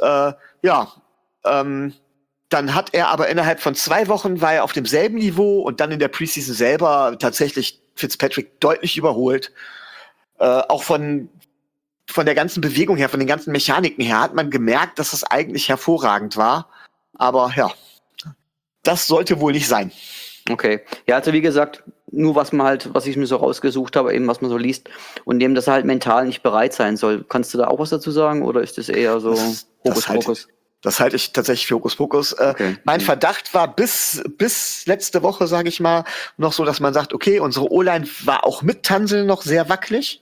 dann hat er aber innerhalb von 2 Wochen war er auf demselben Niveau und dann in der Preseason selber tatsächlich Fitzpatrick deutlich überholt. Auch von der ganzen Bewegung her, von den ganzen Mechaniken her, hat man gemerkt, dass es eigentlich hervorragend war. Aber ja, das sollte wohl nicht sein. Okay. Ja, also wie gesagt, nur was ich mir so rausgesucht habe, eben was man so liest, und dem, dass er halt mental nicht bereit sein soll. Kannst du da auch was dazu sagen, oder ist das eher so Hokuspokus? Das halte ich tatsächlich für Hokuspokus. Okay. Mein Verdacht war bis letzte Woche, sage ich mal, noch so, dass man sagt, okay, unsere O-Line war auch mit Tunsil noch sehr wackelig.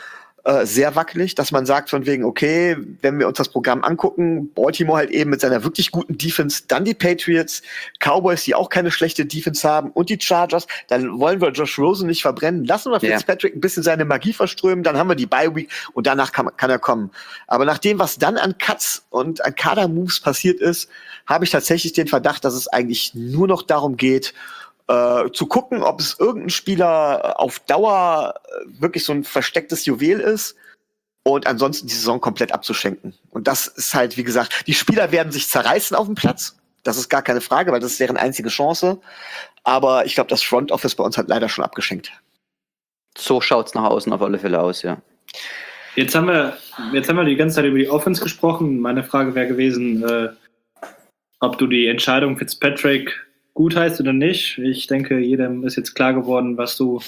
Dass man sagt von wegen, okay, wenn wir uns das Programm angucken, Baltimore halt eben mit seiner wirklich guten Defense, dann die Patriots, Cowboys, die auch keine schlechte Defense haben, und die Chargers, dann wollen wir Josh Rosen nicht verbrennen, lassen wir Fitzpatrick ein bisschen seine Magie verströmen, dann haben wir die Bye-Week und danach kann er kommen. Aber nach dem, was dann an Cuts und an Kader-Moves passiert ist, habe ich tatsächlich den Verdacht, dass es eigentlich nur noch darum geht, zu gucken, ob es irgendein Spieler auf Dauer wirklich so ein verstecktes Juwel ist, und ansonsten die Saison komplett abzuschenken. Und das ist halt, wie gesagt, die Spieler werden sich zerreißen auf dem Platz. Das ist gar keine Frage, weil das ist deren einzige Chance. Aber ich glaube, das Front Office bei uns hat leider schon abgeschenkt. So schaut's nach außen auf alle Fälle aus, ja. Jetzt haben wir die ganze Zeit über die Offense gesprochen. Meine Frage wäre gewesen, ob du die Entscheidung Fitzpatrick gut heißt oder nicht. Ich denke, jedem ist jetzt klar geworden, was du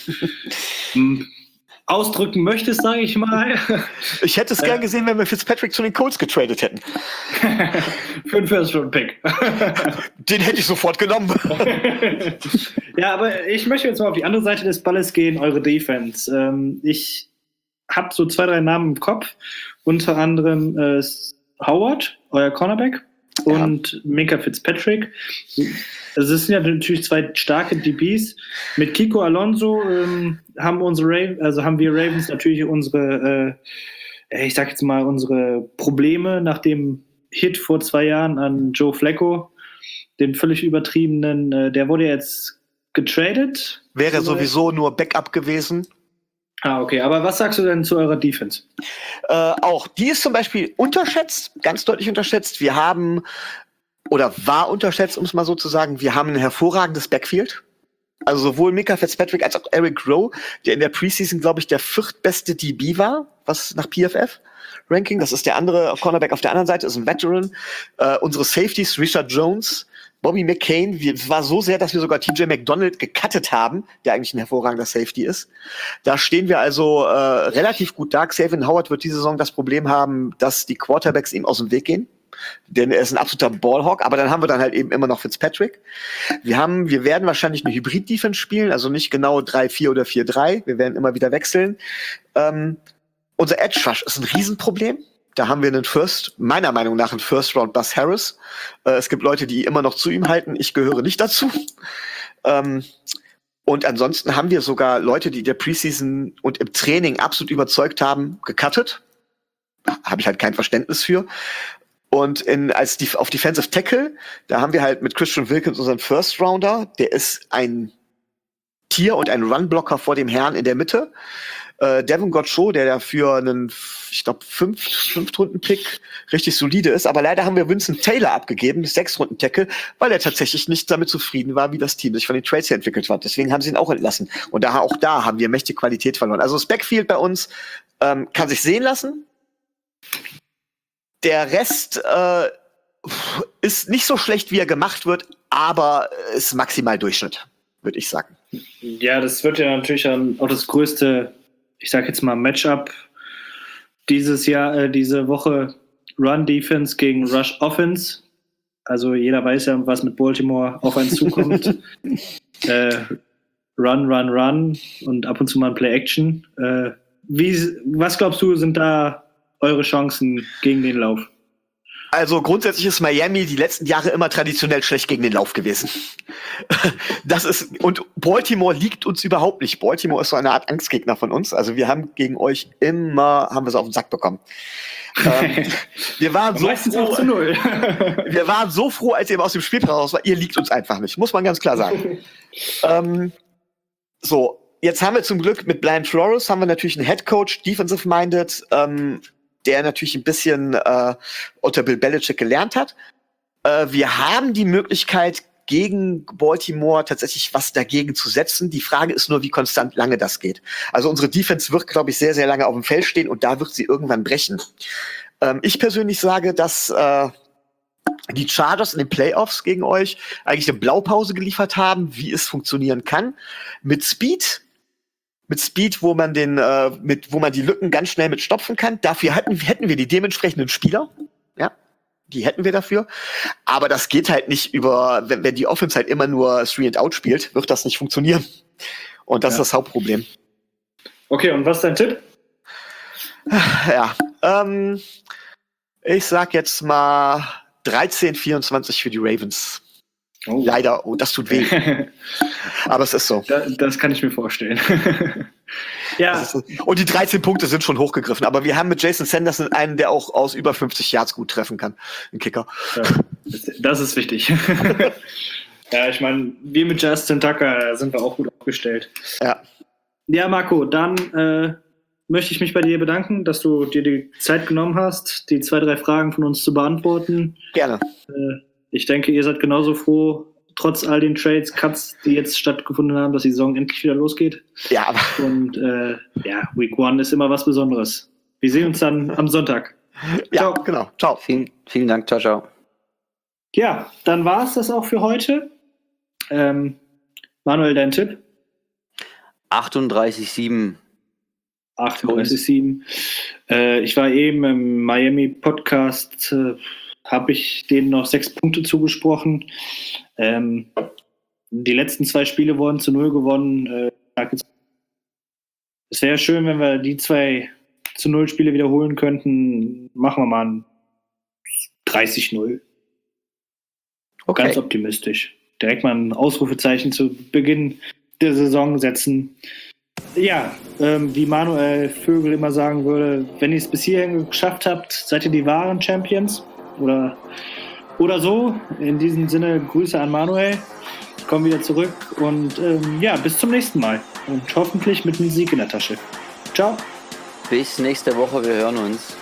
ausdrücken möchtest, sage ich mal. Ich hätte es gern gesehen, wenn wir Fitzpatrick zu den Colts getradet hätten. Für einen First-Round-Pick. Den hätte ich sofort genommen. Ja, aber ich möchte jetzt mal auf die andere Seite des Balles gehen, eure Defense. Ich habe so 2, 3 Namen im Kopf, unter anderem Howard, euer Cornerback, und Minkah Fitzpatrick. Also es sind ja natürlich 2 starke DBs. Mit Kiko Alonso haben wir Ravens natürlich unsere, ich sag jetzt mal, unsere Probleme nach dem Hit vor 2 Jahren an Joe Flacco, den völlig übertriebenen, der wurde jetzt getradet. Wäre sowieso nur Backup gewesen. Ah, okay. Aber was sagst du denn zu eurer Defense? Auch die ist zum Beispiel unterschätzt, ganz deutlich unterschätzt. Wir haben, oder war unterschätzt, um es mal so zu sagen, wir haben ein hervorragendes Backfield. Also sowohl Minkah Fitzpatrick als auch Eric Rowe, der in der Preseason, glaube ich, der 4. beste DB war, was nach PFF-Ranking. Das ist der andere Cornerback auf der anderen Seite, ist ein Veteran. Unsere Safeties, Richard Jones, Bobby McCain, es war so sehr, dass wir sogar TJ McDonald gecuttet haben, der eigentlich ein hervorragender Safety ist. Da stehen wir also relativ gut da. Xavier Howard wird diese Saison das Problem haben, dass die Quarterbacks ihm aus dem Weg gehen. Denn er ist ein absoluter Ballhawk, aber dann haben wir dann halt eben immer noch Fitzpatrick. Wir werden wahrscheinlich eine Hybrid-Defense spielen, also nicht genau 3-4 oder 4-3. Wir werden immer wieder wechseln. Unser Edge-Rush ist ein Riesenproblem. Da haben wir meiner Meinung nach einen First-Round Buzz Harris. Es gibt Leute, die immer noch zu ihm halten. Ich gehöre nicht dazu. Und ansonsten haben wir sogar Leute, die in der Preseason und im Training absolut überzeugt haben, gecuttet. Habe ich halt kein Verständnis für. Und auf Defensive Tackle, da haben wir halt mit Christian Wilkins unseren First Rounder, der ist ein Tier und ein Runblocker vor dem Herrn in der Mitte. Devin Godchaux, der dafür einen, ich glaube, 5-Runden-Pick richtig solide ist. Aber leider haben wir Vincent Taylor abgegeben, 6-Runden-Tackle, weil er tatsächlich nicht damit zufrieden war, wie das Team sich von den Trades her entwickelt hat. Deswegen haben sie ihn auch entlassen. Und auch da haben wir mächtige Qualität verloren. Also das Backfield bei uns kann sich sehen lassen. Der Rest ist nicht so schlecht, wie er gemacht wird, aber ist maximal Durchschnitt, würde ich sagen. Ja, das wird ja natürlich auch das größte, ich sag jetzt mal, Matchup dieses Jahr, diese Woche. Run-Defense gegen Rush-Offense. Also jeder weiß ja, was mit Baltimore auf einen zukommt. Run und ab und zu mal ein Play-Action. Was glaubst du, sind da eure Chancen gegen den Lauf? Also grundsätzlich ist Miami die letzten Jahre immer traditionell schlecht gegen den Lauf gewesen. Und Baltimore liegt uns überhaupt nicht. Baltimore ist so eine Art Angstgegner von uns. Also wir haben gegen euch haben wir es auf den Sack bekommen. Wir waren so froh, 8-0. wir waren so froh, als ihr aus dem Spiel raus war. Ihr liegt uns einfach nicht, muss man ganz klar sagen. So, jetzt haben wir zum Glück mit Brian Flores haben wir natürlich einen Headcoach, defensive-minded, der natürlich ein bisschen unter Bill Belichick gelernt hat. Wir haben die Möglichkeit, gegen Baltimore tatsächlich was dagegen zu setzen. Die Frage ist nur, wie konstant lange das geht. Also unsere Defense wird, glaube ich, sehr, sehr lange auf dem Feld stehen und da wird sie irgendwann brechen. Ich persönlich sage, dass die Chargers in den Playoffs gegen euch eigentlich eine Blaupause geliefert haben, wie es funktionieren kann. Mit Speed, wo man wo man die Lücken ganz schnell mit stopfen kann. Dafür hätten wir die dementsprechenden Spieler. Ja, die hätten wir dafür. Aber das geht halt nicht wenn die Offense halt immer nur 3-and-out spielt, wird das nicht funktionieren. Und das ist das Hauptproblem. Okay, und was ist dein Tipp? Ja, ich sag jetzt mal 13-24 für die Ravens. Oh. Leider, das tut weh. Aber es ist so. Das kann ich mir vorstellen. Ja. Und die 13 Punkte sind schon hochgegriffen. Aber wir haben mit Jason Sanderson einen, der auch aus über 50 Yards gut treffen kann. Ein Kicker. Ja, das ist wichtig. Ja, ich meine, wir mit Justin Tucker sind wir auch gut aufgestellt. Ja. Ja, Marco, dann möchte ich mich bei dir bedanken, dass du dir die Zeit genommen hast, die 2-3 Fragen von uns zu beantworten. Gerne. Ich denke, ihr seid genauso froh, trotz all den Trades, Cuts, die jetzt stattgefunden haben, dass die Saison endlich wieder losgeht. Ja, aber. Und Week 1 ist immer was Besonderes. Wir sehen uns dann am Sonntag. Ja, genau. Ciao. Vielen Dank. Ciao, ciao. Ja, dann war es das auch für heute. Manuel, dein Tipp? 38-7. 38-7. Ich war eben im Miami-Podcast, habe ich denen noch 6 Punkte zugesprochen. Die letzten 2 Spiele wurden zu 0 gewonnen. Es wäre schön, wenn wir die 2 zu 0 Spiele wiederholen könnten. Machen wir mal ein 30-0. Okay. Ganz optimistisch. Direkt mal ein Ausrufezeichen zu Beginn der Saison setzen. Ja, wie Manuel Vögel immer sagen würde, wenn ihr es bis hierhin geschafft habt, seid ihr die wahren Champions. Oder so. In diesem Sinne, Grüße an Manuel. Ich komme wieder zurück und bis zum nächsten Mal. Und hoffentlich mit einem Sieg in der Tasche. Ciao. Bis nächste Woche, wir hören uns.